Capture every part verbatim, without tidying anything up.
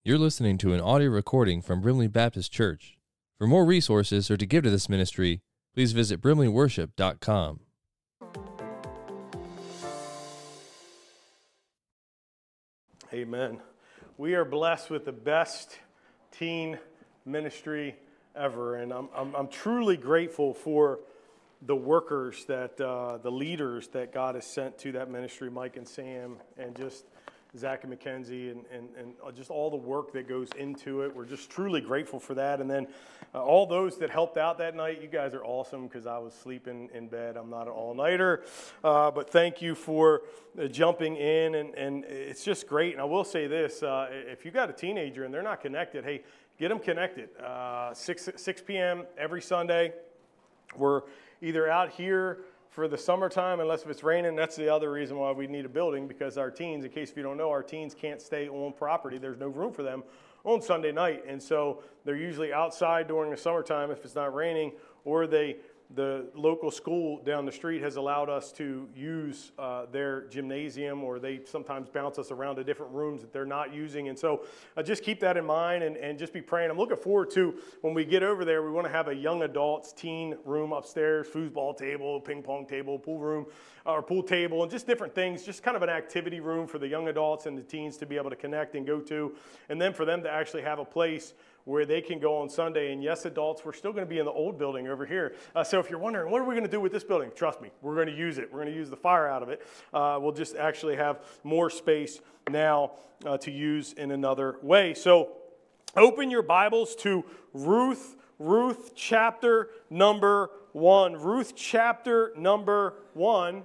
You're listening to an audio recording from Brimley Baptist Church. For more resources or to give to this ministry, please visit brimley worship dot com. Amen. We are blessed with the best teen ministry ever, and I'm I'm, I'm truly grateful for the workers that uh, the leaders that God has sent to that ministry, Mike and Sam, and just Zach and Mackenzie, and, and, and just all the work that goes into it. We're just truly grateful for that. And then uh, all those that helped out that night, you guys are awesome because I was sleeping in bed. I'm not an all-nighter. Uh, but thank you for uh, jumping in, and, and it's just great. And I will say this, uh, if you got a teenager and they're not connected, hey, get them connected. Uh, six p.m. every Sunday. We're either out here for the summertime, unless if it's raining. That's the other reason why we need a building, because our teens, in case if you don't know, our teens can't stay on property. There's no room for them on Sunday night. And so they're usually outside during the summertime if it's not raining, or they the local school down the street has allowed us to use uh, their gymnasium, or they sometimes bounce us around to different rooms that they're not using. And so uh, just keep that in mind and, and just be praying. I'm looking forward to when we get over there, we want to have a young adults teen room upstairs, foosball table, ping pong table, pool room, or pool table, and just different things, just kind of an activity room for the young adults and the teens to be able to connect and go to, and then for them to actually have a place where they can go on Sunday. And yes, adults, we're still going to be in the old building over here. Uh, so if you're wondering, what are we going to do with this building? Trust me, we're going to use it. We're going to use the fire out of it. Uh, we'll just actually have more space now uh, to use in another way. So open your Bibles to Ruth, Ruth chapter number one. Ruth chapter number one.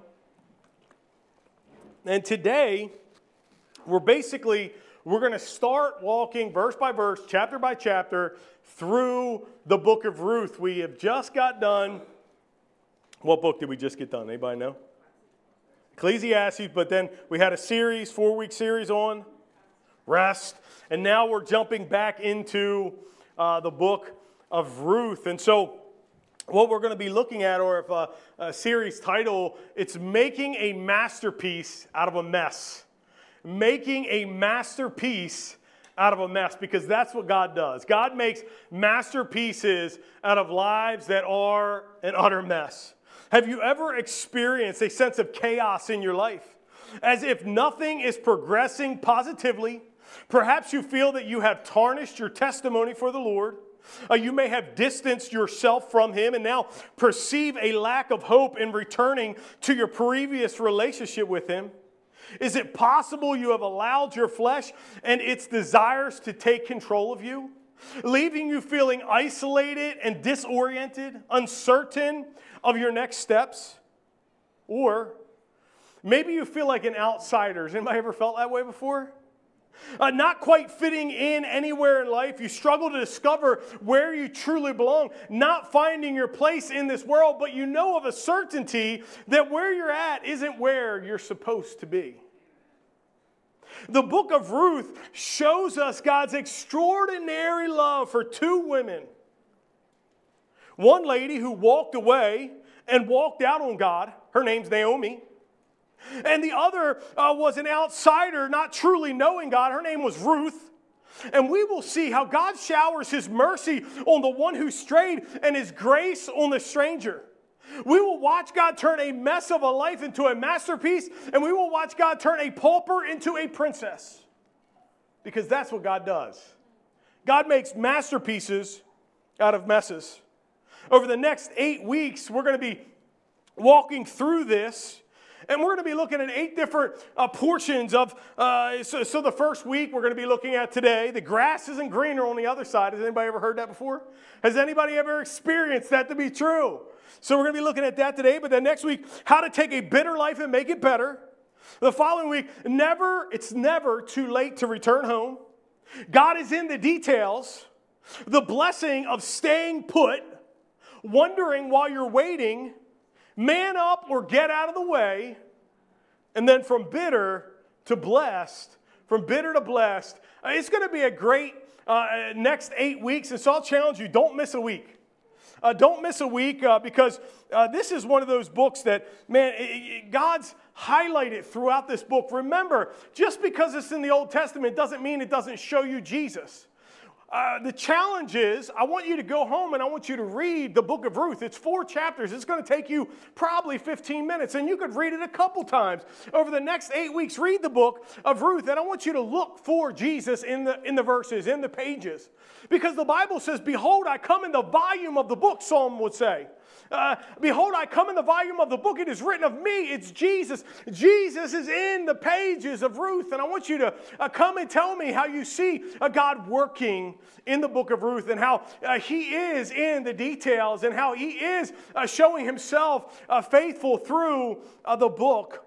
And today, we're basically... We're going to start walking verse by verse, chapter by chapter, through the book of Ruth. We have just got done. What book did we just get done? Anybody know? Ecclesiastes, but then we had a series, four-week series on rest. And now we're jumping back into uh, the book of Ruth. And so what we're going to be looking at, or if a, a series title, it's Making a Masterpiece Out of a Mess. Making a masterpiece out of a mess, because that's what God does. God makes masterpieces out of lives that are an utter mess. Have you ever experienced a sense of chaos in your life? As if nothing is progressing positively. Perhaps you feel that you have tarnished your testimony for the Lord. Uh, you may have distanced yourself from Him and now perceive a lack of hope in returning to your previous relationship with Him. Is it possible you have allowed your flesh and its desires to take control of you, leaving you feeling isolated and disoriented, uncertain of your next steps? Or maybe you feel like an outsider. Has anybody ever felt that way before? Uh, not quite fitting in anywhere in life. You struggle to discover where you truly belong, not finding your place in this world, but you know of a certainty that where you're at isn't where you're supposed to be. The book of Ruth shows us God's extraordinary love for two women. One lady who walked away and walked out on God. Her name's Naomi. And the other uh, was an outsider, not truly knowing God. Her name was Ruth. And we will see how God showers His mercy on the one who strayed and His grace on the stranger. We will watch God turn a mess of a life into a masterpiece, and we will watch God turn a pauper into a princess. Because that's what God does. God makes masterpieces out of messes. Over the next eight weeks, we're going to be walking through this. And we're going to be looking at eight different uh, portions of, uh, so, so the first week we're going to be looking at today, the grass isn't greener on the other side. Has anybody ever heard that before? Has anybody ever experienced that to be true? So we're going to be looking at that today. But then next week, how to take a bitter life and make it better. The following week, never, it's never too late to return home. God is in the details. The blessing of staying put, wondering while you're waiting, man up or get out of the way. And then from bitter to blessed, from bitter to blessed. It's going to be a great uh, next eight weeks. And so I'll challenge you, don't miss a week. Uh, don't miss a week uh, because uh, this is one of those books that, man, it, it, God's highlighted throughout this book. Remember, just because it's in the Old Testament doesn't mean it doesn't show you Jesus. Uh, the challenge is, I want you to go home and I want you to read the book of Ruth. It's four chapters. It's going to take you probably fifteen minutes, and you could read it a couple times. Over the next eight weeks, read the book of Ruth, and I want you to look for Jesus in the, in the verses, in the pages. Because the Bible says, behold, I come in the volume of the book, Psalm would say. Uh, Behold, I come in the volume of the book. It is written of me. It's Jesus. Jesus is in the pages of Ruth. And I want you to uh, come and tell me how you see uh, God working in the book of Ruth and how uh, he is in the details and how he is uh, showing himself uh, faithful through uh, the book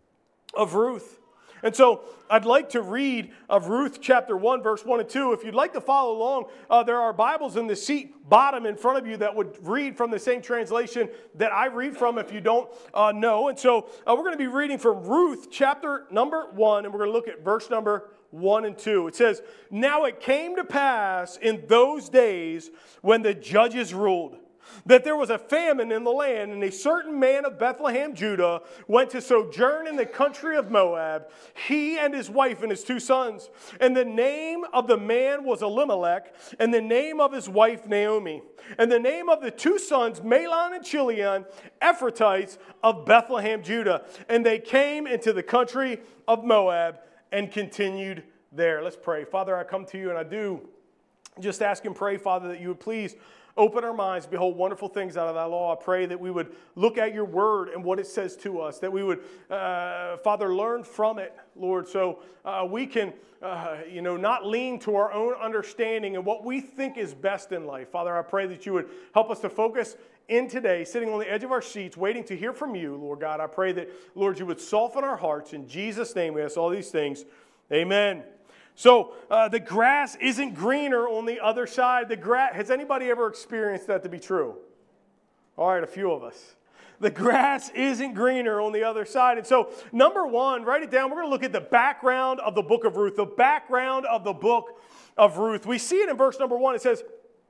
of Ruth. And so I'd like to read of Ruth chapter one, verse one and two. If you'd like to follow along, uh, there are Bibles in the seat bottom in front of you that would read from the same translation that I read from if you don't uh, know. And so uh, we're going to be reading from Ruth chapter number one, and we're going to look at verse number one and two. It says, now it came to pass in those days when the judges ruled, that there was a famine in the land, and a certain man of Bethlehem, Judah, went to sojourn in the country of Moab, he and his wife and his two sons. And the name of the man was Elimelech, and the name of his wife Naomi. And the name of the two sons, Mahlon and Chilion, Ephrathites of Bethlehem, Judah. And they came into the country of Moab and continued there. Let's pray. Father, I come to you, and I do just ask and pray, Father, that you would please open our minds, behold wonderful things out of thy law. I pray that we would look at your word and what it says to us, that we would, uh, Father, learn from it, Lord, so uh, we can, uh, you know, not lean to our own understanding and what we think is best in life. Father, I pray that you would help us to focus in today, sitting on the edge of our seats, waiting to hear from you, Lord God. I pray that, Lord, you would soften our hearts. In Jesus' name we ask all these things. Amen. So uh, the grass isn't greener on the other side. The gra- Has anybody ever experienced that to be true? All right, a few of us. The grass isn't greener on the other side. And so, number one, write it down. We're going to look at the background of the book of Ruth. The background of the book of Ruth. We see it in verse number one. It says,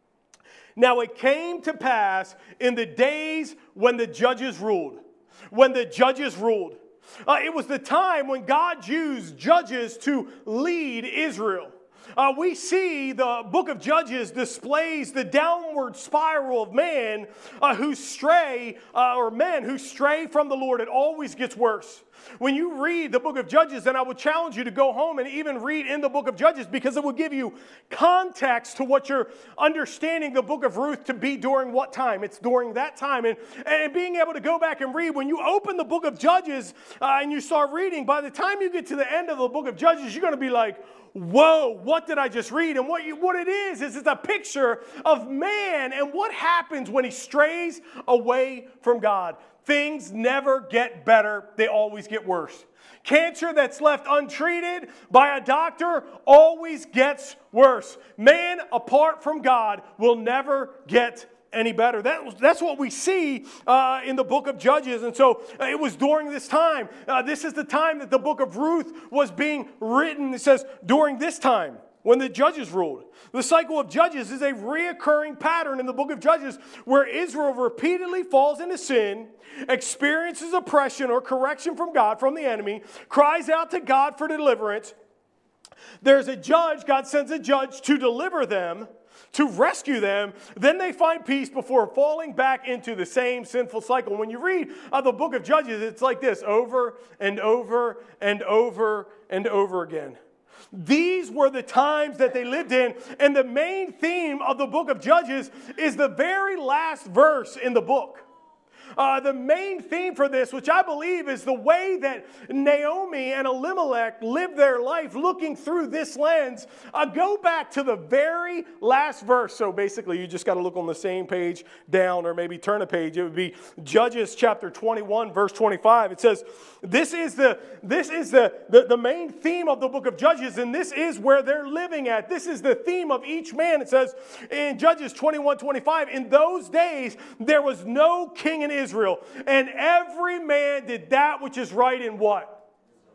now it came to pass in the days when the judges ruled. When the judges ruled. Uh, it was the time when God used judges to lead Israel. Uh, we see the book of Judges displays the downward spiral of man uh, who stray, uh, or men who stray from the Lord. It always gets worse. When you read the book of Judges, and I would challenge you to go home and even read in the book of Judges, because it will give you context to what you're understanding the book of Ruth to be during what time. It's during that time. And, and being able to go back and read, when you open the book of Judges uh, and you start reading, by the time you get to the end of the book of Judges, you're going to be like, whoa, what did I just read? And what you, what it is, is it's a picture of man and what happens when he strays away from God. Things never get better. They always get worse. Cancer that's left untreated by a doctor always gets worse. Man, apart from God, will never get any better. That, that's what we see uh, in the book of Judges. And so uh, it was during this time. Uh, this is the time that the book of Ruth was being written. It says, during this time, when the judges ruled. The cycle of Judges is a reoccurring pattern in the book of Judges where Israel repeatedly falls into sin, experiences oppression or correction from God, from the enemy, cries out to God for deliverance. There's a judge, God sends a judge to deliver them, to rescue them. Then they find peace before falling back into the same sinful cycle. When you read uh, the book of Judges, it's like this, over and over and over and over again. These were the times that they lived in. And the main theme of the book of Judges is the very last verse in the book. Uh, the main theme for this, which I believe is the way that Naomi and Elimelech lived their life looking through this lens, uh, go back to the very last verse. So basically, you just got to look on the same page down, or maybe turn a page. It would be Judges chapter twenty-one, verse twenty-five. It says, this is the this is the, the, the main theme of the book of Judges, and this is where they're living at. This is the theme of each man. It says in Judges twenty-one, twenty-five, in those days, there was no king in Israel. Israel, and every man did that which is right in what?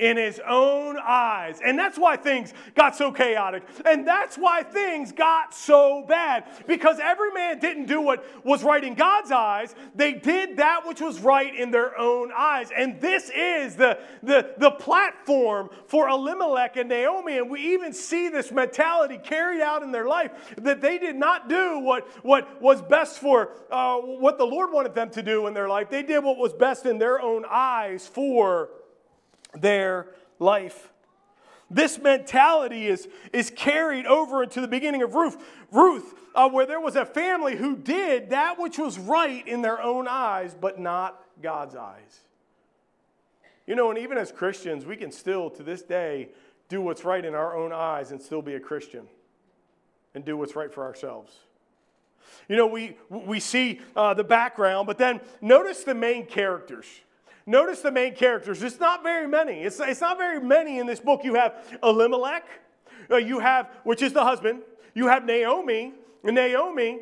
in his own eyes. And that's why things got so chaotic. And that's why things got so bad. Because every man didn't do what was right in God's eyes. They did that which was right in their own eyes. And this is the, the, the platform for Elimelech and Naomi. And we even see this mentality carried out in their life, that they did not do what, what was best for uh, what the Lord wanted them to do in their life. They did what was best in their own eyes for their life. This mentality is, is carried over into the beginning of Ruth, Ruth uh, where there was a family who did that which was right in their own eyes, but not God's eyes. You know, and even as Christians, we can still, to this day, do what's right in our own eyes and still be a Christian and do what's right for ourselves. You know, we, we see uh, the background, but then notice the main characters. Notice the main characters. It's not very many. It's, it's not very many in this book. You have Elimelech, uh, you have, which is the husband. You have Naomi. And Naomi,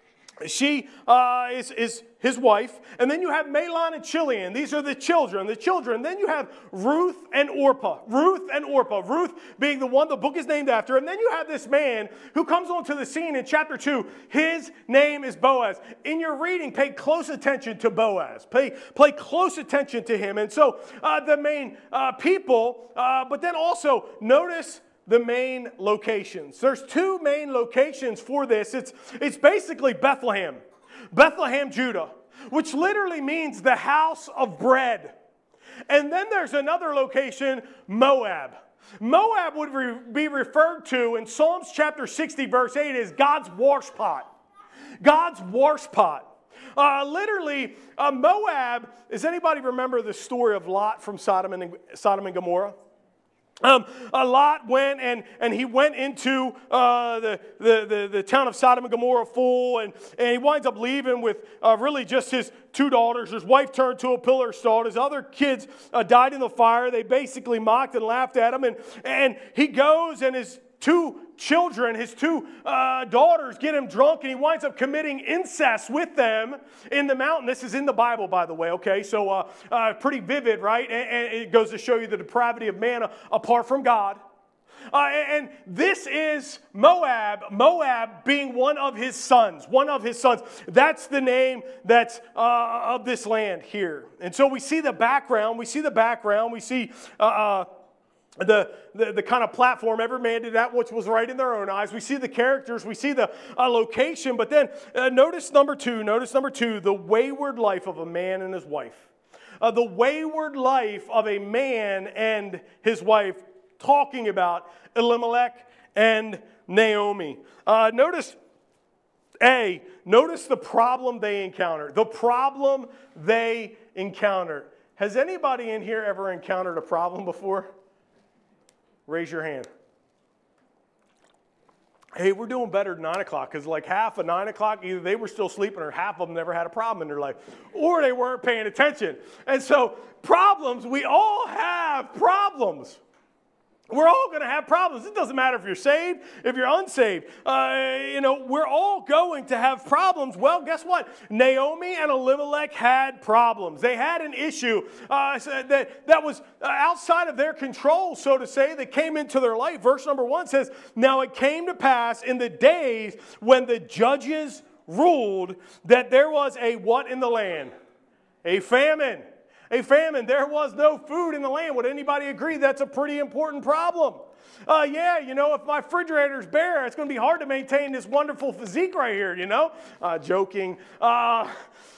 she uh, is, is his wife. And then you have Mahlon and Chilion. These are the children. The children. Then you have Ruth and Orpah. Ruth and Orpah. Ruth being the one the book is named after. And then you have this man who comes onto the scene in chapter two. His name is Boaz. In your reading, pay close attention to Boaz. Pay, pay close attention to him. And so uh, the main uh, people, uh, but then also notice the main locations. There's two main locations for this. It's, it's basically Bethlehem. Bethlehem, Judah, which literally means the house of bread. And then there's another location, Moab. Moab would re- be referred to in Psalms chapter sixty, verse eight, as God's wash pot. God's wash pot. Uh, literally, uh, Moab, does anybody remember the story of Lot from Sodom and, Sodom and Gomorrah? Um, a Lot went and, and he went into uh, the, the, the, the town of Sodom and Gomorrah full, and, and he winds up leaving with uh, really just his two daughters. His wife turned to a pillar of salt. His other kids uh, died in the fire. They basically mocked and laughed at him, and, and he goes and his two children, his two uh, daughters, get him drunk, and he winds up committing incest with them in the mountain. This is in the Bible, by the way, okay? So uh, uh, pretty vivid, right? And, and it goes to show you the depravity of man apart from God. Uh, and this is Moab, Moab being one of his sons, one of his sons. That's the name that's uh, of this land here. And so we see the background, we see the background, we see uh, uh, The, the, the kind of platform. Every man did that which was right in their own eyes. We see the characters. We see the uh, location. But then uh, notice number two. Notice number two, the wayward life of a man and his wife. Uh, the wayward life of a man and his wife, talking about Elimelech and Naomi. Uh, notice, A, notice the problem they encountered. The problem they encountered. Has anybody in here ever encountered a problem before? Raise your hand. Hey, we're doing better than nine o'clock, because like half of nine o'clock, either they were still sleeping or half of them never had a problem in their life, or they weren't paying attention. And so problems, we all have problems. We're all going to have problems. It doesn't matter if you're saved, if you're unsaved. Uh, you know, we're all going to have problems. Well, guess what? Naomi and Elimelech had problems. They had an issue uh, that, that was outside of their control, so to say, that came into their life. Verse number one says, "Now it came to pass in the days when the judges ruled that there was a" what in the land? A famine. A famine. There was no food in the land. Would anybody agree that's a pretty important problem? Uh, yeah, you know, if my refrigerator's bare, it's going to be hard to maintain this wonderful physique right here, you know? Uh, joking. Uh,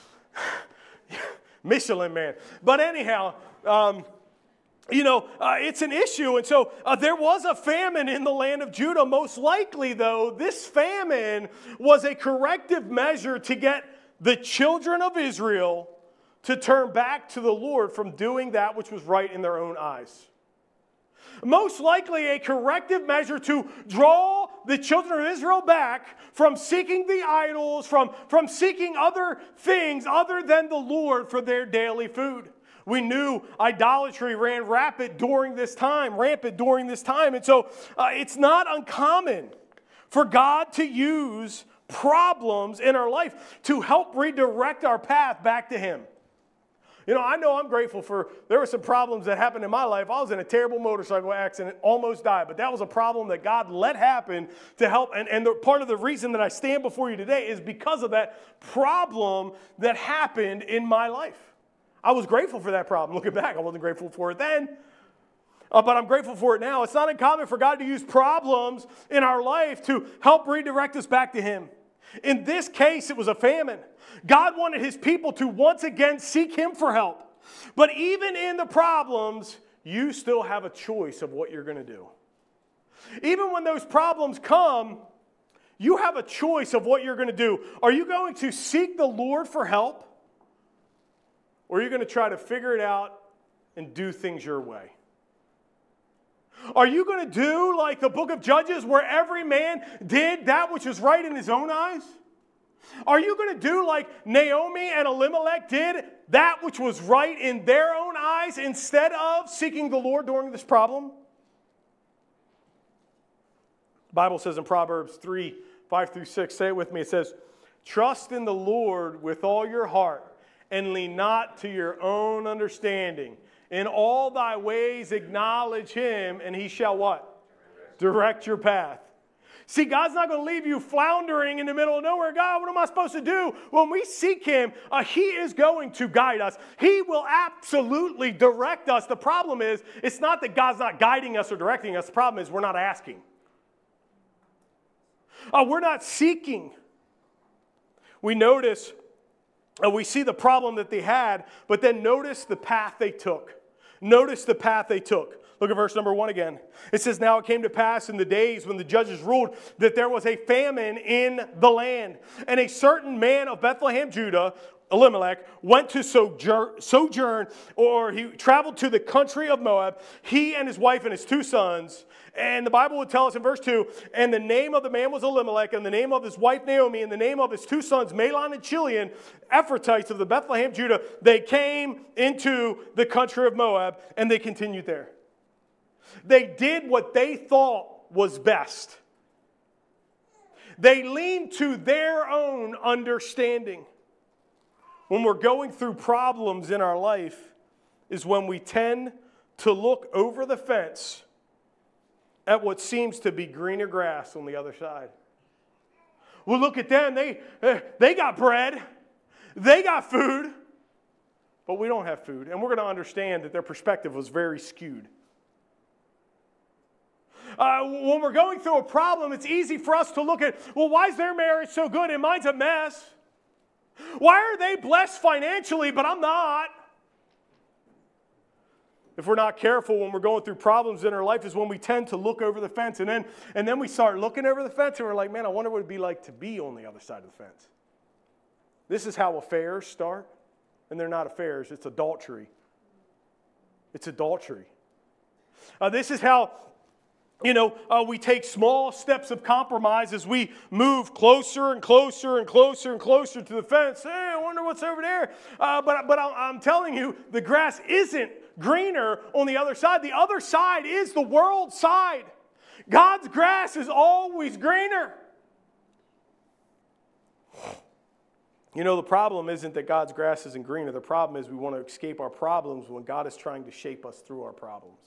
Michelin man. But anyhow, um, you know, uh, it's an issue. And so uh, there was a famine in the land of Judah. Most likely, though, this famine was a corrective measure to get the children of Israel to turn back to the Lord from doing that which was right in their own eyes. Most likely a corrective measure to draw the children of Israel back from seeking the idols, from, from seeking other things other than the Lord for their daily food. We knew idolatry ran rapid during this time, rampant during this time. And so uh, it's not uncommon for God to use problems in our life to help redirect our path back to Him. You know, I know I'm grateful for, there were some problems that happened in my life. I was in a terrible motorcycle accident, almost died, but that was a problem that God let happen to help. And, and the, part of the reason that I stand before you today is because of that problem that happened in my life. I was grateful for that problem. Looking back, I wasn't grateful for it then. Uh, but I'm grateful for it now. It's not uncommon for God to use problems in our life to help redirect us back to Him. In this case, it was a famine. God wanted His people to once again seek Him for help. But even in the problems, you still have a choice of what you're going to do. Even when those problems come, you have a choice of what you're going to do. Are you going to seek the Lord for help? Or are you going to try to figure it out and do things your way? Are you going to do like the book of Judges where every man did that which was right in his own eyes? Are you going to do like Naomi and Elimelech did that which was right in their own eyes instead of seeking the Lord during this problem? The Bible says in Proverbs three, five through six, say it with me, it says, trust in the Lord with all your heart and lean not to your own understanding. In all thy ways acknowledge Him, and He shall what? Direct your path. See, God's not going to leave you floundering in the middle of nowhere. God, what am I supposed to do? When we seek Him, uh, He is going to guide us. He will absolutely direct us. The problem is, it's not that God's not guiding us or directing us. The problem is we're not asking. Uh, we're not seeking. We notice, uh, we see the problem that they had, but then notice the path they took. Notice the path they took. Look at verse number one again. It says, now it came to pass in the days when the judges ruled that there was a famine in the land. And a certain man of Bethlehem, Judah, Elimelech, went to sojourn, or he traveled to the country of Moab, he and his wife and his two sons. And the Bible would tell us in verse two, and the name of the man was Elimelech, and the name of his wife Naomi, and the name of his two sons, Mahlon and Chilion, Ephrathites of the Bethlehem, Judah. They came into the country of Moab, and they continued there. They did what they thought was best. They leaned to their own understanding. When we're going through problems in our life is when we tend to look over the fence at what seems to be greener grass on the other side. Well, look at them. They, they got bread. They got food. But we don't have food. And we're going to understand that their perspective was very skewed. Uh, when we're going through a problem, it's easy for us to look at, well, why is their marriage so good and mine's a mess? Why are they blessed financially, but I'm not? If we're not careful when we're going through problems in our life is when we tend to look over the fence. And then, and then we start looking over the fence and we're like, man, I wonder what it would be like to be on the other side of the fence. This is how affairs start. And they're not affairs, it's adultery. It's adultery. Uh, this is how... You know, uh, we take small steps of compromise as we move closer and closer and closer and closer to the fence. Hey, I wonder what's over there. Uh, but but I'm telling you, the grass isn't greener on the other side. The other side is the world side. God's grass is always greener. You know, the problem isn't that God's grass isn't greener. The problem is we want to escape our problems when God is trying to shape us through our problems.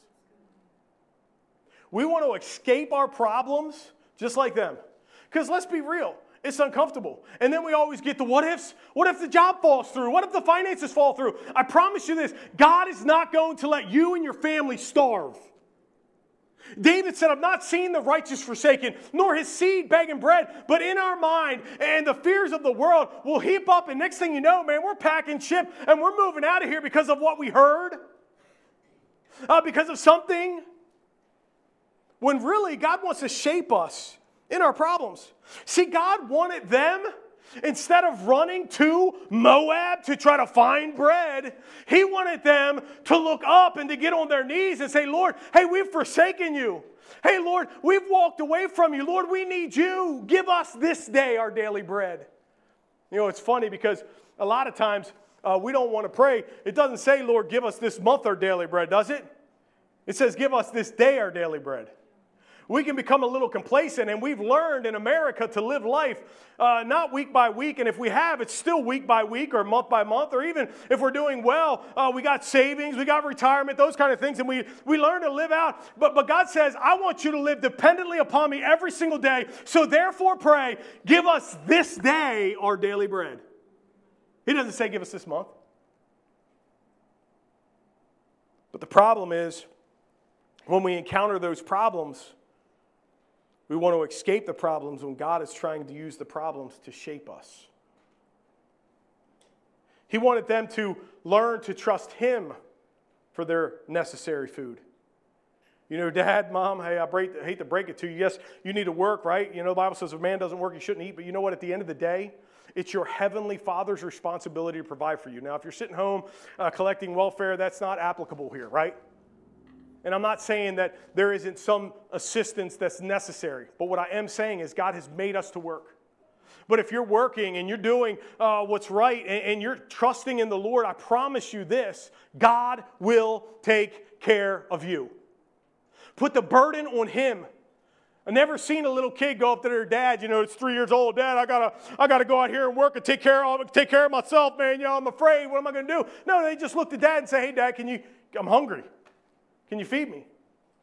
We want to escape our problems just like them. Because let's be real, it's uncomfortable. And then we always get the what ifs. What if the job falls through? What if the finances fall through? I promise you this, God is not going to let you and your family starve. David said, I've not seen the righteous forsaken, nor his seed begging bread. But in our mind and the fears of the world will heap up. And next thing you know, man, we're packing ship and we're moving out of here because of what we heard. Uh, because of something. When really God wants to shape us in our problems. See, God wanted them, instead of running to Moab to try to find bread, He wanted them to look up and to get on their knees and say, Lord, hey, we've forsaken you. Hey, Lord, we've walked away from you. Lord, we need you. Give us this day our daily bread. You know, it's funny because a lot of times uh, we don't want to pray. It doesn't say, Lord, give us this month our daily bread, does it? It says, give us this day our daily bread. we can become a little complacent, and we've learned in America to live life uh, not week by week, and if we have, it's still week by week or month by month, or even if we're doing well, uh, we got savings, we got retirement, those kind of things, and we, we learn to live out. But, but God says, I want you to live dependently upon me every single day, so therefore pray, give us this day our daily bread. He doesn't say give us this month. But the problem is, when we encounter those problems, we want to escape the problems when God is trying to use the problems to shape us. He wanted them to learn to trust Him for their necessary food. You know, Dad, Mom, hey, I break, I hate to break it to you. Yes, you need to work, right? You know, the Bible says if a man doesn't work, he shouldn't eat. But you know what? At the end of the day, it's your heavenly Father's responsibility to provide for you. Now, if you're sitting home uh, collecting welfare, that's not applicable here, right? And I'm not saying that there isn't some assistance that's necessary. But what I am saying is God has made us to work. But if you're working and you're doing uh, what's right and, and you're trusting in the Lord, I promise you this, God will take care of you. Put the burden on Him. I've never seen a little kid go up to their dad, you know, it's three years old. Dad, I gotta, I gotta go out here and work and take care of, take care of myself, man. You know, I'm afraid. What am I going to do? No, they just look at Dad and say, hey, Dad, can you? I'm hungry. Can you feed me?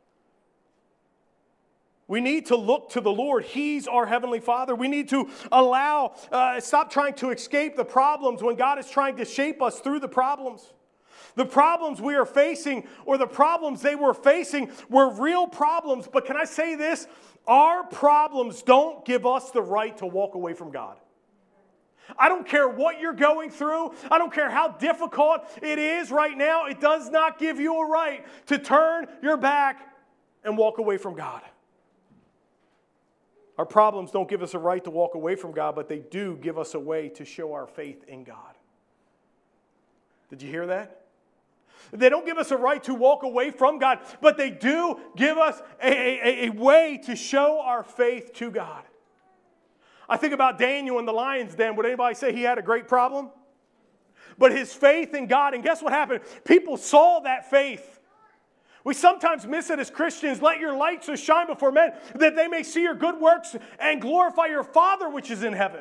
We need to look to the Lord. He's our Heavenly Father. We need to allow, uh, stop trying to escape the problems when God is trying to shape us through the problems. The problems we are facing, or the problems they were facing, were real problems. But can I say this? Our problems don't give us the right to walk away from God. I don't care what you're going through. I don't care how difficult it is right now. It does not give you a right to turn your back and walk away from God. Our problems don't give us a right to walk away from God, but they do give us a way to show our faith in God. Did you hear that? They don't give us a right to walk away from God, but they do give us a, a, a way to show our faith to God. I think about Daniel in the lion's den. Would anybody say he had a great problem? But his faith in God, and guess what happened? People saw that faith. We sometimes miss it as Christians. Let your light so shine before men that they may see your good works and glorify your Father which is in heaven.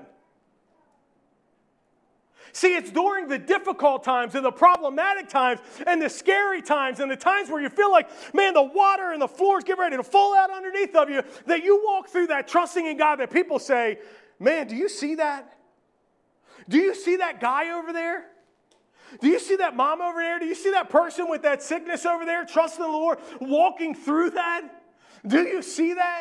See, it's during the difficult times and the problematic times and the scary times and the times where you feel like, man, the water and the floors get ready to fall out underneath of you, that you walk through that trusting in God, that people say, man, do you see that? Do you see that guy over there? Do you see that mom over there? Do you see that person with that sickness over there, trusting in the Lord, walking through that? Do you see that?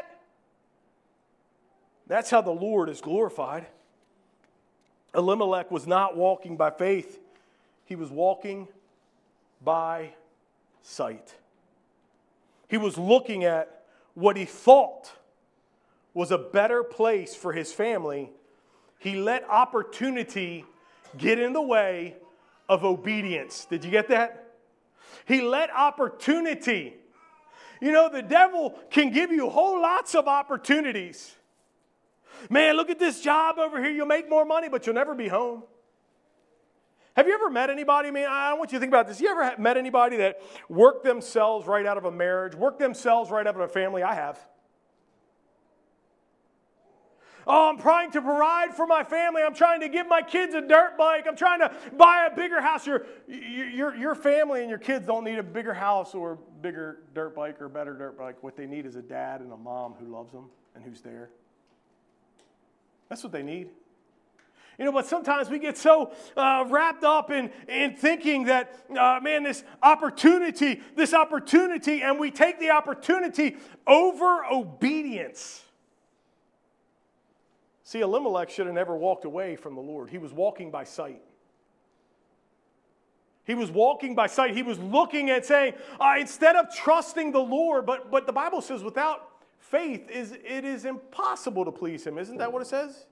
That's how the Lord is glorified. Elimelech was not walking by faith. He was walking by sight. He was looking at what he thought was a better place for his family. He let opportunity get in the way of obedience. Did you get that? He let opportunity. You know, the devil can give you whole lots of opportunities. Man, look at this job over here. You'll make more money, but you'll never be home. Have you ever met anybody? I mean, I want you to think about this. You ever met anybody that worked themselves right out of a marriage, worked themselves right out of a family? I have. Oh, I'm trying to provide for my family. I'm trying to give my kids a dirt bike. I'm trying to buy a bigger house. Your, your, your family and your kids don't need a bigger house or a bigger dirt bike or a better dirt bike. What they need is a dad and a mom who loves them and who's there. That's what they need. You know, but sometimes we get so uh, wrapped up in, in thinking that, uh, man, this opportunity, this opportunity, and we take the opportunity over obedience. See, Elimelech should have never walked away from the Lord. He was walking by sight. He was walking by sight. He was looking and saying, uh, instead of trusting the Lord, but, but the Bible says without faith, is it is impossible to please Him. Isn't that what it says?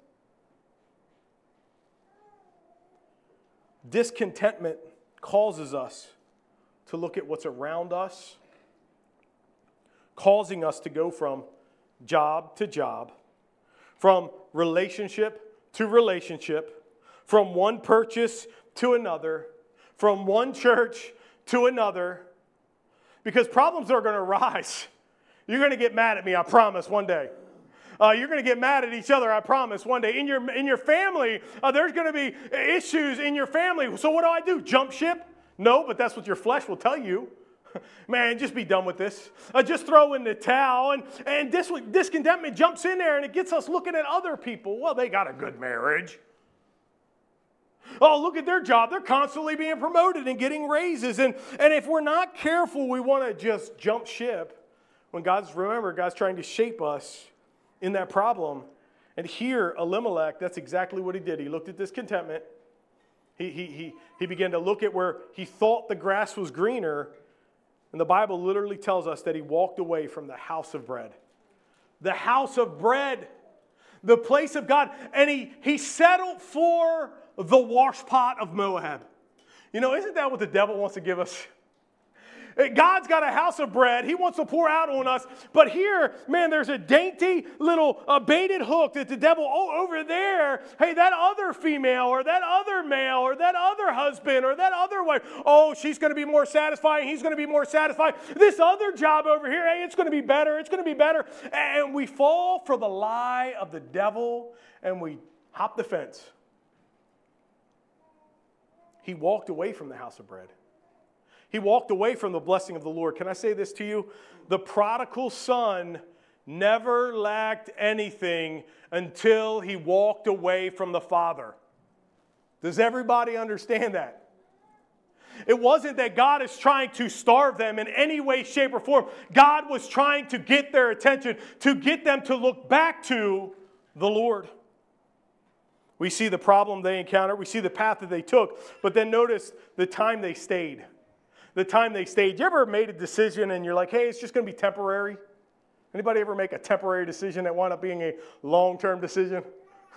Discontentment causes us to look at what's around us, causing us to go from job to job, from relationship to relationship, from one purchase to another, from one church to another, because problems are going to arise. You're going to get mad at me, I promise, one day. Uh, you're going to get mad at each other, I promise, one day. In your, in your family, uh, there's going to be issues in your family. So what do I do? Jump ship? No, but that's what your flesh will tell you. Man, just be done with this. Uh, just throw in the towel. And, and dis- discontentment jumps in there and it gets us looking at other people. Well, they got a good marriage. Oh, look at their job. They're constantly being promoted and getting raises. And, and if we're not careful, we want to just jump ship when God's, remember, God's trying to shape us in that problem. And here, Elimelech, that's exactly what he did. He looked at discontentment. He, he, he, he began to look at where he thought the grass was greener. And the Bible literally tells us that he walked away from the house of bread. The house of bread. The place of God. And he, he settled for the washpot of Moab. You know, isn't that what the devil wants to give us? God's got a house of bread. He wants to pour out on us. But here, man, there's a dainty little uh, baited hook that the devil, oh, over there, hey, that other female or that other male or that other husband or that other wife, oh, she's going to be more satisfying. He's going to be more satisfied. This other job over here, hey, it's going to be better. It's going to be better. And we fall for the lie of the devil and we hop the fence. He walked away from the house of bread. He walked away from the blessing of the Lord. Can I say this to you? The prodigal son never lacked anything until he walked away from the Father. Does everybody understand that? It wasn't that God is trying to starve them in any way, shape, or form. God was trying to get their attention, to get them to look back to the Lord. We see the problem they encountered. We see the path that they took. But then notice the time they stayed. The time they stayed. You ever made a decision and you're like, hey, it's just going to be temporary? Anybody ever make a temporary decision that wound up being a long-term decision?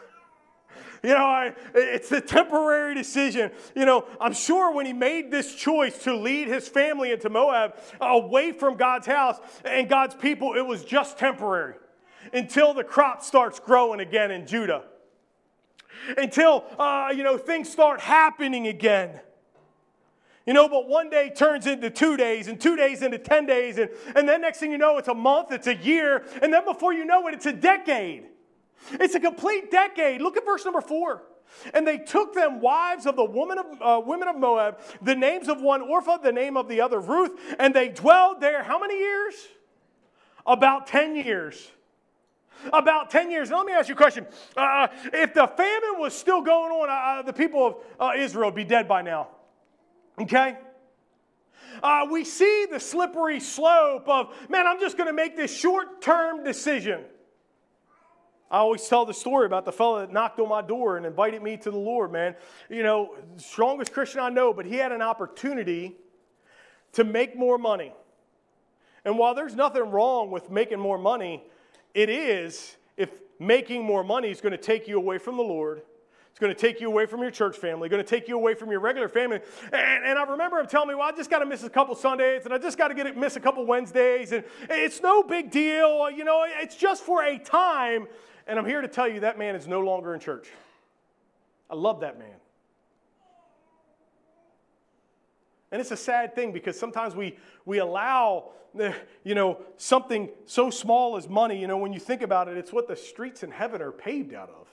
You know, I, it's a temporary decision. You know, I'm sure when he made this choice to lead his family into Moab, away from God's house and God's people, it was just temporary until the crop starts growing again in Judah. Until, uh, you know, things start happening again. You know, but one day turns into two days, and two days into ten days, and, and then next thing you know, it's a month, it's a year, and then before you know it, it's a decade. It's a complete decade. Look at verse number four. And they took them wives of the women of, uh, women of Moab, the names of one Orpah, the name of the other Ruth, and they dwelled there how many years? About ten years. About ten years. Now let me ask you a question. Uh, if the famine was still going on, uh, the people of uh, Israel would be dead by now. Okay? Uh, we see the slippery slope of, man, I'm just going to make this short-term decision. I always tell the story about the fellow that knocked on my door and invited me to the Lord, man. You know, strongest Christian I know, but he had an opportunity to make more money. And while there's nothing wrong with making more money, it is if making more money is going to take you away from the Lord. It's going to take you away from your church family, going to take you away from your regular family. And, and I remember him telling me, well, I just got to miss a couple Sundays, and I just got to get miss a couple Wednesdays, and it's no big deal. You know, it's just for a time. And I'm here to tell you that man is no longer in church. I love that man. And it's a sad thing because sometimes we, we allow, you know, something so small as money. You know, when you think about it, it's what the streets in heaven are paved out of.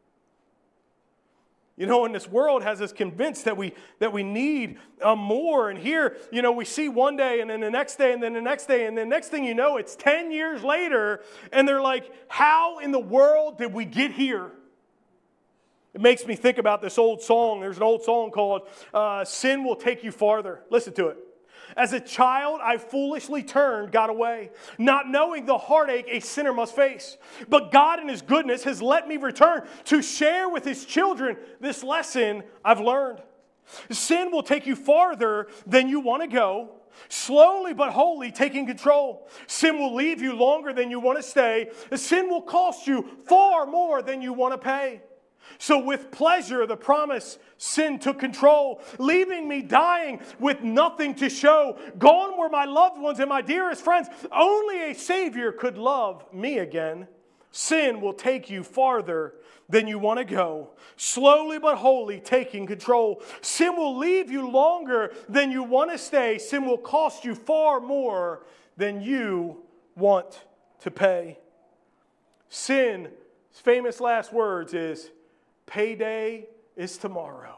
You know, and this world has us convinced that we that we need uh, more. And here, you know, we see one day and then the next day and then the next day. And the next thing you know, it's ten years later. And they're like, how in the world did we get here? It makes me think about this old song. There's an old song called uh, Sin Will Take You Farther. Listen to it. As a child, I foolishly turned, got away, not knowing the heartache a sinner must face. But God in His goodness has let me return to share with His children this lesson I've learned. Sin will take you farther than you want to go, slowly but wholly taking control. Sin will leave you longer than you want to stay. Sin will cost you far more than you want to pay. So with pleasure, the promise, sin took control, leaving me dying with nothing to show. Gone were my loved ones and my dearest friends. Only a Savior could love me again. Sin will take you farther than you want to go, slowly but wholly taking control. Sin will leave you longer than you want to stay. Sin will cost you far more than you want to pay. Sin's famous last words is, payday is tomorrow.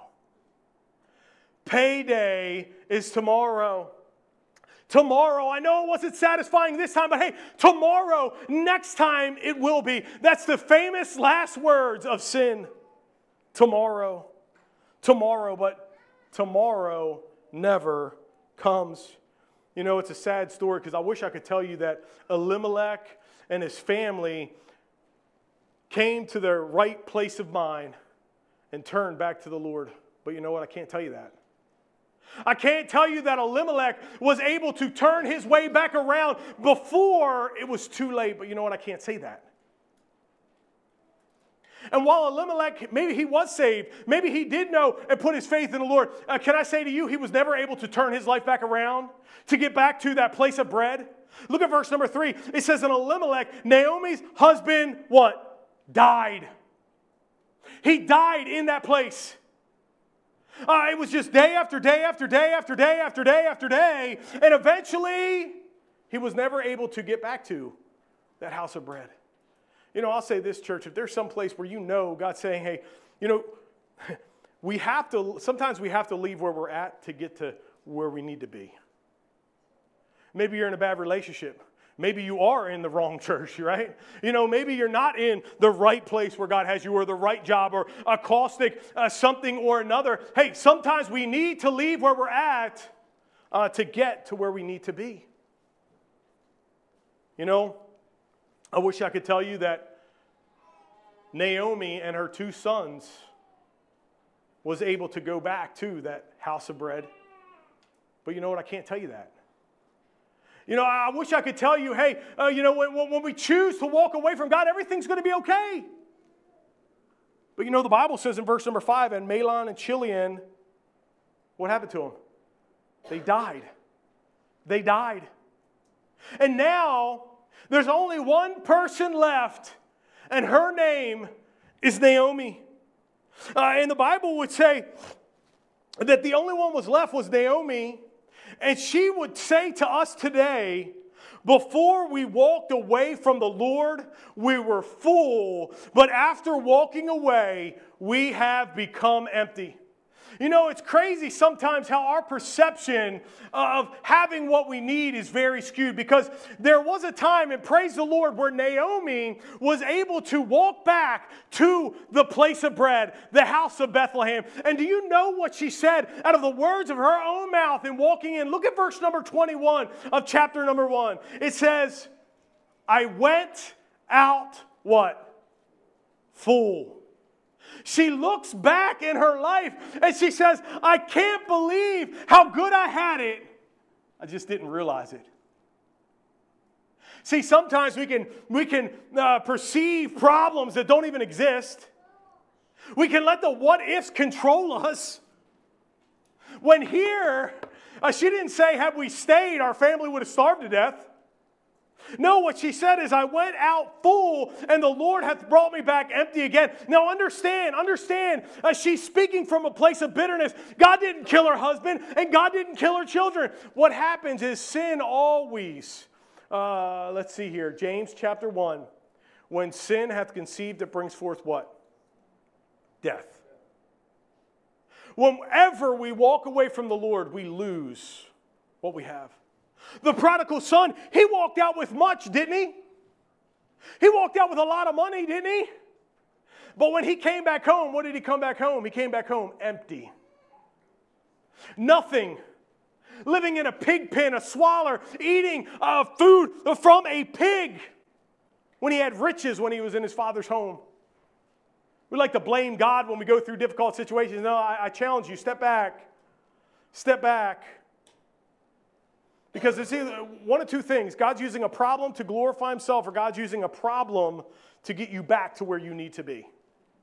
Payday is tomorrow. Tomorrow, I know it wasn't satisfying this time, but hey, tomorrow, next time it will be. That's the famous last words of sin. Tomorrow. Tomorrow, but tomorrow never comes. You know, it's a sad story because I wish I could tell you that Elimelech and his family came to their right place of mind and turned back to the Lord. But you know what? I can't tell you that. I can't tell you that Elimelech was able to turn his way back around before it was too late. But you know what? I can't say that. And while Elimelech, maybe he was saved, maybe he did know and put his faith in the Lord, uh, can I say to you, he was never able to turn his life back around to get back to that place of bread? Look at verse number three. It says, and Elimelech, Naomi's husband, what? Died. He died in that place. Uh, it was just day after day after day after day after day after day. And eventually, he was never able to get back to that house of bread. You know, I'll say this, church, if there's some place where you know God's saying, hey, you know, we have to, sometimes we have to leave where we're at to get to where we need to be. Maybe you're in a bad relationship. Maybe you are in the wrong church, right? You know, maybe you're not in the right place where God has you, or the right job, or a caustic uh, something or another. Hey, sometimes we need to leave where we're at uh, to get to where we need to be. You know, I wish I could tell you that Naomi and her two sons was able to go back to that house of bread. But you know what? I can't tell you that. You know, I wish I could tell you, hey, uh, you know, when, when we choose to walk away from God, everything's going to be okay. But you know, the Bible says in verse number five, and Mahlon and Chilion, what happened to them? They died. They died. And now, there's only one person left, and her name is Naomi. Uh, and the Bible would say that the only one was left was Naomi. And she would say to us today, before we walked away from the Lord, we were full. But after walking away, we have become empty. You know, it's crazy sometimes how our perception of having what we need is very skewed, because there was a time, and praise the Lord, where Naomi was able to walk back to the place of bread, the house of Bethlehem. And do you know what she said out of the words of her own mouth in walking in? Look at verse number twenty-one of chapter number one. It says, I went out, what? Full. She looks back in her life and she says, I can't believe how good I had it. I just didn't realize it. See, sometimes we can, we can uh, perceive problems that don't even exist. We can let the what-ifs control us. When here, uh, she didn't say, had we stayed, our family would have starved to death. No, what she said is, I went out full, and the Lord hath brought me back empty again. Now understand, understand, uh, she's speaking from a place of bitterness. God didn't kill her husband, and God didn't kill her children. What happens is sin always, uh, let's see here, James chapter one. When sin hath conceived, it brings forth what? Death. Whenever we walk away from the Lord, we lose what we have. The prodigal son, he walked out with much, didn't he? He walked out with a lot of money, didn't he? But when he came back home, what did he come back home? He came back home empty. Nothing. Living in a pig pen, a swaller, eating uh, food from a pig when he had riches when he was in his father's home. We like to blame God when we go through difficult situations. No, I, I challenge you, step back. Step back. Because it's either one of two things. God's using a problem to glorify himself, or God's using a problem to get you back to where you need to be.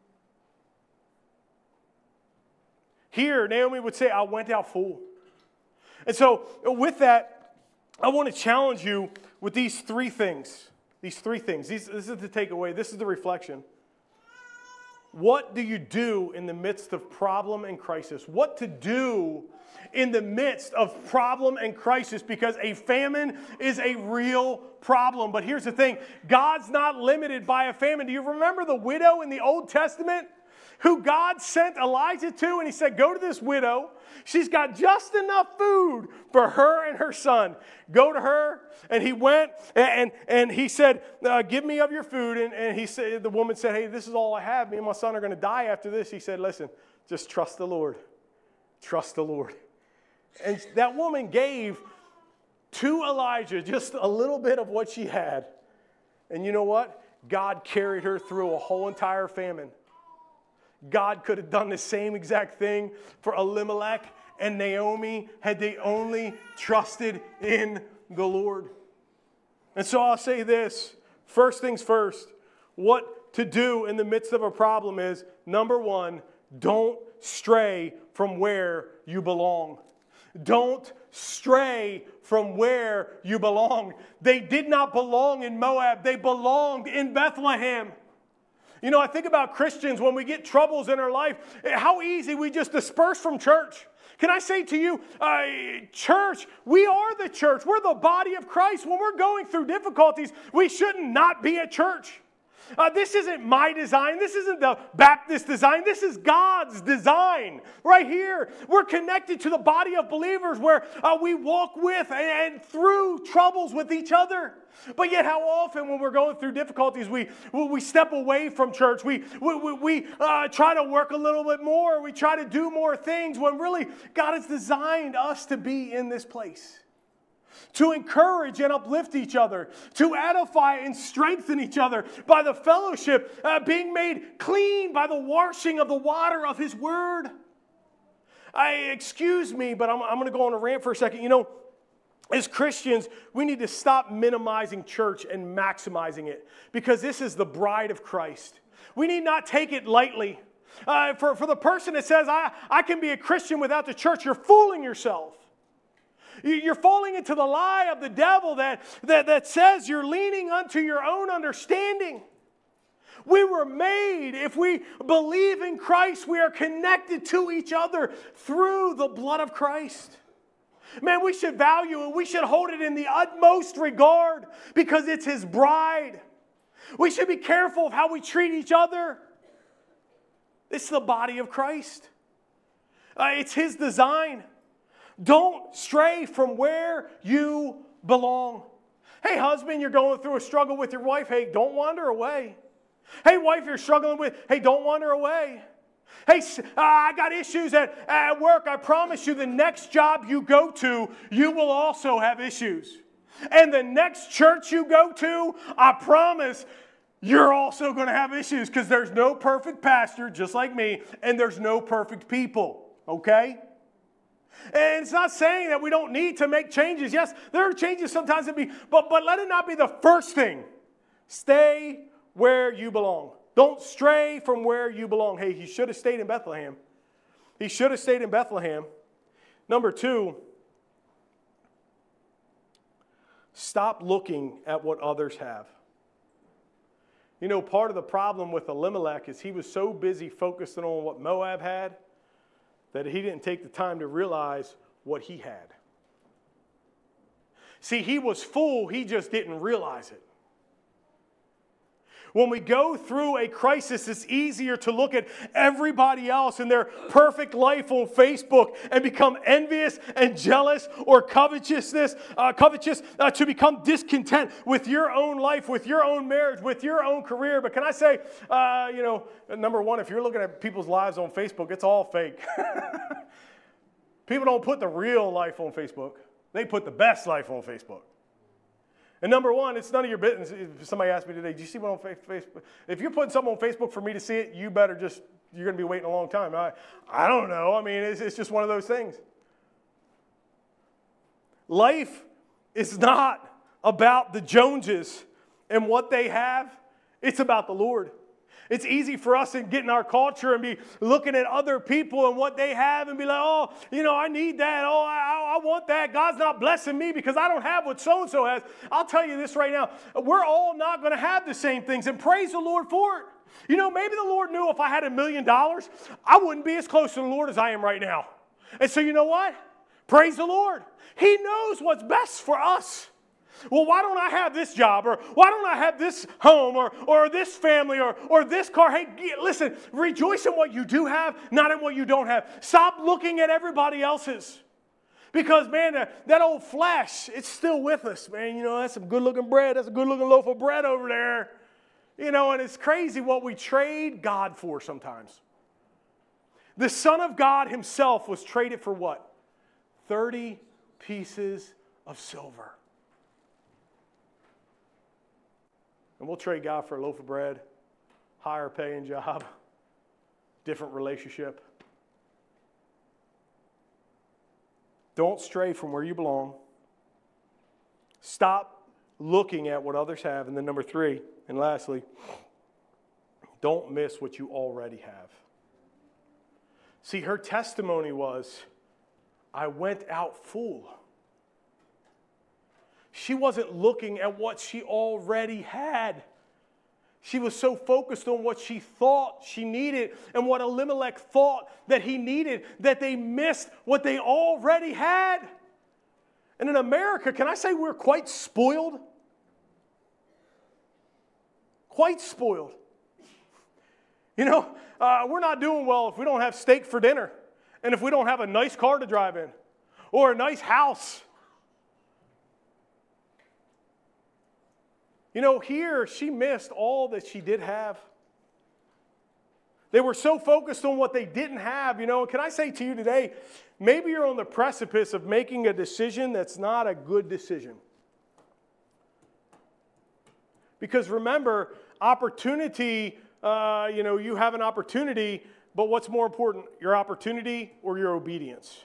Here, Naomi would say, I went out full. And so with that, I want to challenge you with these three things. These three things. These, this is the takeaway. This is the reflection. what do you do in the midst of problem and crisis? What to do in the midst of problem and crisis, because a famine is a real problem. But here's the thing, God's not limited by a famine. Do you remember the widow in the Old Testament who God sent Elijah to, and he said, go to this widow. She's got just enough food for her and her son. Go to her. And he went and, and he said, uh, give me of your food. And, and he said, the woman said, hey, this is all I have. Me and my son are going to die after this. He said, listen, just trust the Lord. Trust the Lord. And that woman gave to Elijah just a little bit of what she had. And you know what? God carried her through a whole entire famine. God could have done the same exact thing for Elimelech and Naomi had they only trusted in the Lord. And so I'll say this, first things first, what to do in the midst of a problem is, number one, don't stray from where you belong. Don't stray from where you belong. They did not belong in Moab. They belonged in Bethlehem. You know, I think about Christians when we get troubles in our life, how easy we just disperse from church. Can I say to you, uh, church, we are the church. We're the body of Christ. When we're going through difficulties, we shouldn't not be at church. Uh, this isn't my design. This isn't the Baptist design. This is God's design right here. We're connected to the body of believers where uh, we walk with and, and through troubles with each other. But yet how often when we're going through difficulties, we we step away from church. We, we, we, we uh, try to work a little bit more. We try to do more things when really God has designed us to be in this place. To encourage and uplift each other, to edify and strengthen each other by the fellowship, uh, being made clean by the washing of the water of His Word. I, excuse me, but I'm, I'm going to go on a rant for a second. You know, as Christians, we need to stop minimizing church and maximizing it, because this is the bride of Christ. We need not take it lightly. Uh, for, for the person that says, I, I can be a Christian without the church, you're fooling yourself. You're falling into the lie of the devil that, that, that says you're leaning unto your own understanding. We were made, if we believe in Christ, we are connected to each other through the blood of Christ. Man, we should value it. We should hold it in the utmost regard because it's His bride. We should be careful of how we treat each other. It's the body of Christ. Uh, it's His design. Don't stray from where you belong. Hey, husband, you're going through a struggle with your wife. Hey, don't wander away. Hey, wife, you're struggling with, hey, don't wander away. Hey, uh, I got issues at, at work. I promise you the next job you go to, you will also have issues. And the next church you go to, I promise you're also going to have issues, because there's no perfect pastor, just like me, and there's no perfect people, okay? And it's not saying that we don't need to make changes. Yes, there are changes sometimes that be, but, but let it not be the first thing. Stay where you belong. Don't stray from where you belong. Hey, he should have stayed in Bethlehem. He should have stayed in Bethlehem. Number two, stop looking at what others have. You know, part of the problem with Elimelech is he was so busy focusing on what Moab had that he didn't take the time to realize what he had. See, he was full, he just didn't realize it. When we go through a crisis, it's easier to look at everybody else and their perfect life on Facebook and become envious and jealous or covetousness, uh, covetous, uh, to become discontent with your own life, with your own marriage, with your own career. But can I say, uh, you know, number one, if you're looking at people's lives on Facebook, it's all fake. People don't put the real life on Facebook. They put the best life on Facebook. And number one, it's none of your business. If somebody asked me today, do you see what on Facebook? If you're putting something on Facebook for me to see it, you better just, you're going to be waiting a long time. I, I don't know. I mean, it's, it's just one of those things. Life is not about the Joneses and what they have. It's about the Lord. It's easy for us to get in our culture and be looking at other people and what they have and be like, oh, you know, I need that. Oh, I, I want that. God's not blessing me because I don't have what so-and-so has. I'll tell you this right now. We're all not going to have the same things, and praise the Lord for it. You know, maybe the Lord knew if I had a million dollars, I wouldn't be as close to the Lord as I am right now. And so you know what? Praise the Lord. He knows what's best for us. Well, why don't I have this job? Or why don't I have this home? Or, or this family? Or, or this car? Hey, listen, rejoice in what you do have, not in what you don't have. Stop looking at everybody else's. Because, man, that, that old flesh, it's still with us, man. You know, that's some good-looking bread. That's a good-looking loaf of bread over there. You know, and it's crazy what we trade God for sometimes. The Son of God himself was traded for what? thirty pieces of silver. And we'll trade God for a loaf of bread, higher paying job, different relationship. Don't stray from where you belong. Stop looking at what others have. And then number three, and lastly, don't miss what you already have. See, her testimony was, I went out full. She wasn't looking at what she already had. She was so focused on what she thought she needed and what Elimelech thought that he needed that they missed what they already had. And in America, can I say we're quite spoiled? Quite spoiled. You know, uh, we're not doing well if we don't have steak for dinner and if we don't have a nice car to drive in or a nice house. You know, here she missed all that she did have. They were so focused on what they didn't have. You know, can I say to you today, maybe you're on the precipice of making a decision that's not a good decision. Because remember, opportunity, uh, you know, you have an opportunity, but what's more important, your opportunity or your obedience?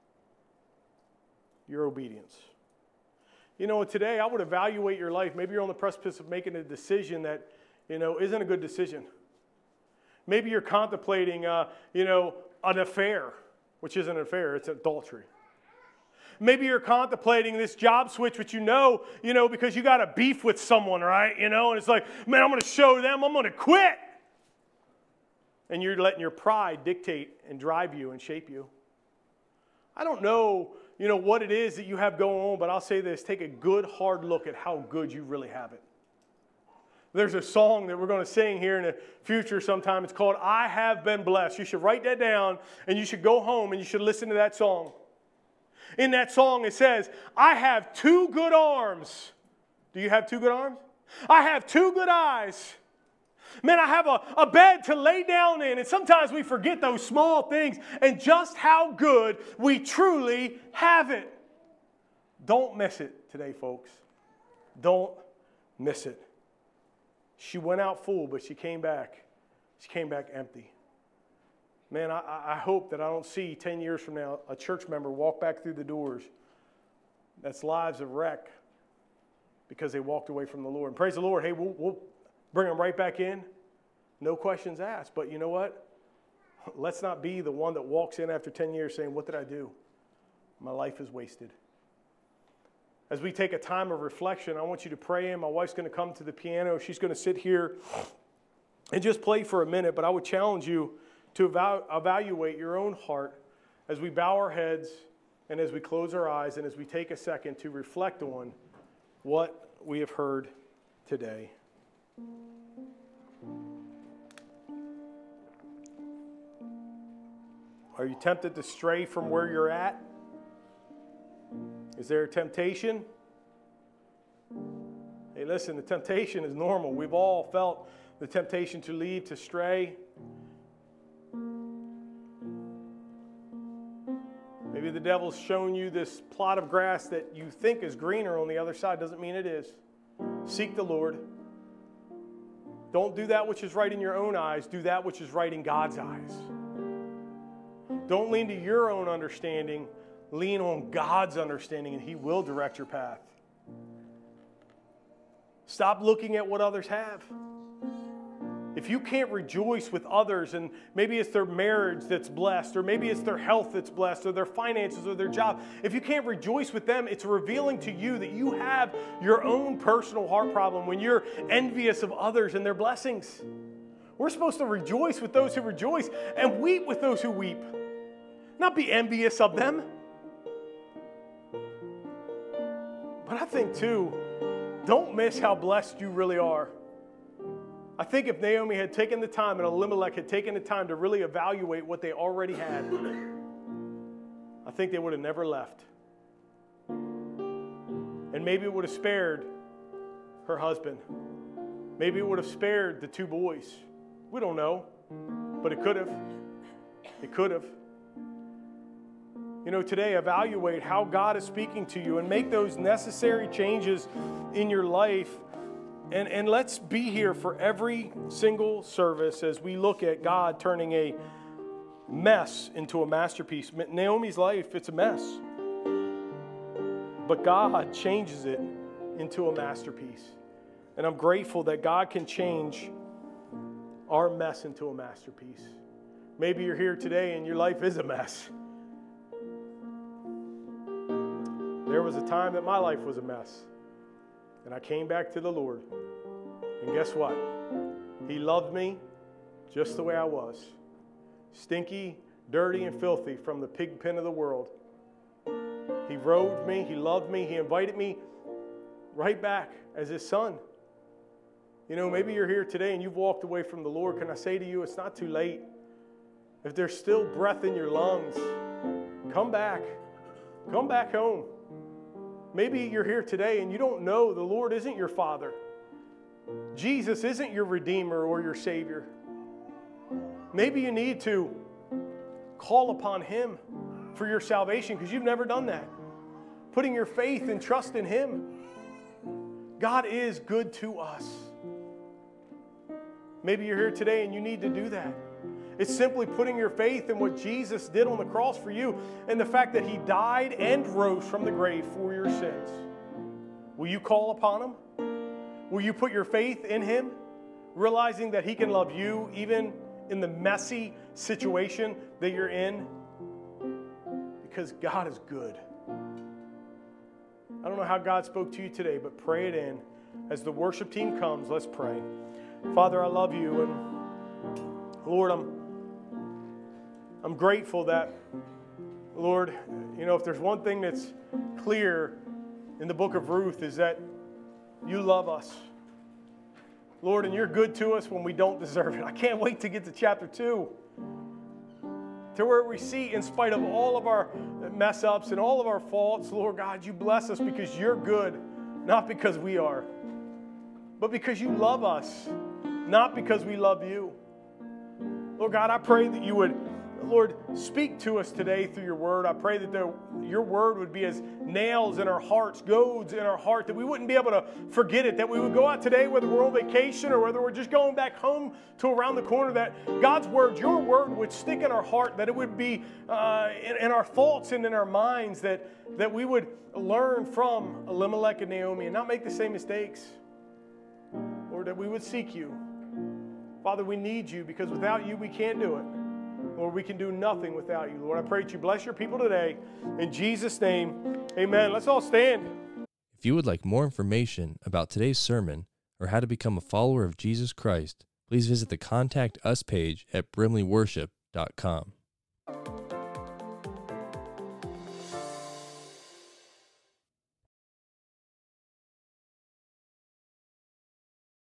Your obedience. You know, today I would evaluate your life. Maybe you're on the precipice of making a decision that, you know, isn't a good decision. Maybe you're contemplating, uh, you know, an affair, which isn't an affair, it's adultery. Maybe you're contemplating this job switch, which you know, you know, because you got a beef with someone, right? You know, and it's like, man, I'm going to show them, I'm going to quit. And you're letting your pride dictate and drive you and shape you. I don't know, you know, what it is that you have going on, but I'll say this, take a good hard look at how good you really have it. There's a song that we're going to sing here in the future sometime. It's called, I Have Been Blessed. You should write that down, and you should go home, and you should listen to that song. In that song, it says, I have two good arms. Do you have two good arms? I have two good eyes. Man, I have a, a bed to lay down in. And sometimes we forget those small things and just how good we truly have it. Don't miss it today, folks. Don't miss it. She went out full, but she came back. She came back empty. Man, I, I hope that I don't see ten years from now a church member walk back through the doors that's lives of wreck because they walked away from the Lord. And praise the Lord, hey, we'll, we'll bring them right back in. No questions asked. But you know what? Let's not be the one that walks in after ten years saying, what did I do? My life is wasted. As we take a time of reflection, I want you to pray in. My wife's going to come to the piano. She's going to sit here and just play for a minute. But I would challenge you to eval- evaluate your own heart as we bow our heads and as we close our eyes and as we take a second to reflect on what we have heard today. Are you tempted to stray from where you're at? Is there a temptation? Hey, listen, the temptation is normal. We've all felt the temptation to leave, to stray. Maybe the devil's shown you this plot of grass that you think is greener on the other side. Doesn't mean it is. Seek the Lord. Don't do that which is right in your own eyes. Do that which is right in God's eyes. Don't lean to your own understanding. Lean on God's understanding, and He will direct your path. Stop looking at what others have. If you can't rejoice with others, and maybe it's their marriage that's blessed, or maybe it's their health that's blessed, or their finances, or their job, if you can't rejoice with them, it's revealing to you that you have your own personal heart problem when you're envious of others and their blessings. We're supposed to rejoice with those who rejoice and weep with those who weep. Not be envious of them. But I think too, don't miss how blessed you really are. I think if Naomi had taken the time and Elimelech had taken the time to really evaluate what they already had, I think they would have never left. And maybe it would have spared her husband. Maybe it would have spared the two boys. We don't know, but it could have. It could have. You know, today, evaluate how God is speaking to you and make those necessary changes in your life. And, and let's be here for every single service as we look at God turning a mess into a masterpiece. Naomi's life, it's a mess. But God changes it into a masterpiece. And I'm grateful that God can change our mess into a masterpiece. Maybe you're here today and your life is a mess. There was a time that my life was a mess. And I came back to the Lord. And guess what? He loved me just the way I was. Stinky, dirty, and filthy from the pig pen of the world. He robed me. He loved me. He invited me right back as his son. You know, maybe you're here today and you've walked away from the Lord. Can I say to you, it's not too late. If there's still breath in your lungs, come back. Come back home. Maybe you're here today and you don't know the Lord isn't your Father. Jesus isn't your Redeemer or your Savior. Maybe you need to call upon Him for your salvation because you've never done that. Putting your faith and trust in Him. God is good to us. Maybe you're here today and you need to do that. It's simply putting your faith in what Jesus did on the cross for you and the fact that He died and rose from the grave for your sins. Will you call upon Him? Will you put your faith in Him, realizing that He can love you even in the messy situation that you're in? Because God is good. I don't know how God spoke to you today, but pray it in. As the worship team comes, let's pray. Father, I love you, and Lord, I'm I'm grateful that, Lord, you know, if there's one thing that's clear in the book of Ruth is that you love us. Lord, and you're good to us when we don't deserve it. I can't wait to get to chapter two. To where we see, in spite of all of our mess ups and all of our faults, Lord God, you bless us because you're good, not because we are, but because you love us, not because we love you. Lord God, I pray that you would, Lord, speak to us today through your word. I pray that the, your word would be as nails in our hearts, goads in our heart, that we wouldn't be able to forget it, that we would go out today, whether we're on vacation or whether we're just going back home to around the corner, that God's word, your word, would stick in our heart, that it would be uh, in, in our thoughts and in our minds, that, that we would learn from Elimelech and Naomi and not make the same mistakes. Lord, that we would seek you. Father, we need you because without you, we can't do it. Lord, we can do nothing without you. Lord, I pray that you bless your people today. In Jesus' name, amen. Let's all stand. If you would like more information about today's sermon or how to become a follower of Jesus Christ, please visit the Contact Us page at brimley worship dot com.